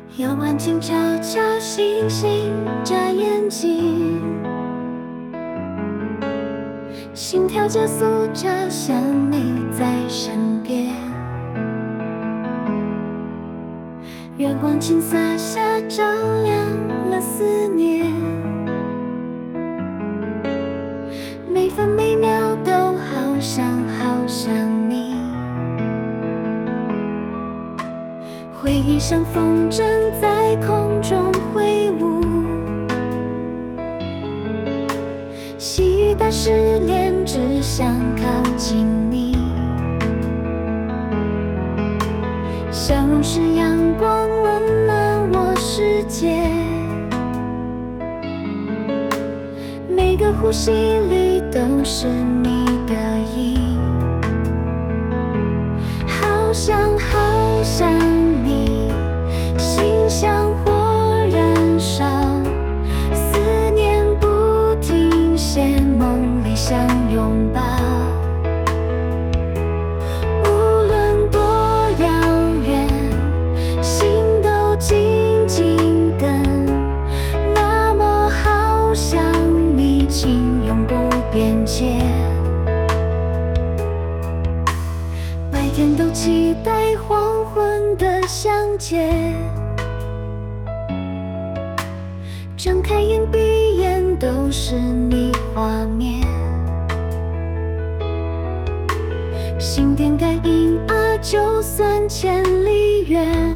夜晚静悄悄，星星眨眼睛，心跳加速着，想你在身边。月光倾洒下，照亮了思念，每分每秒都好想你。回忆像风筝在空中挥舞，细雨打湿脸，只想靠近你。笑容是阳光，温暖我世界，每个呼吸里都是你的影。好想你，心像火燃烧，思念不停歇，梦里相拥抱。无论多遥远，心都紧紧跟。那么好想你，请永不变迁。白天都期待黄昏的相见，睁开眼闭眼都是你画面。心电感应啊，就算千里远，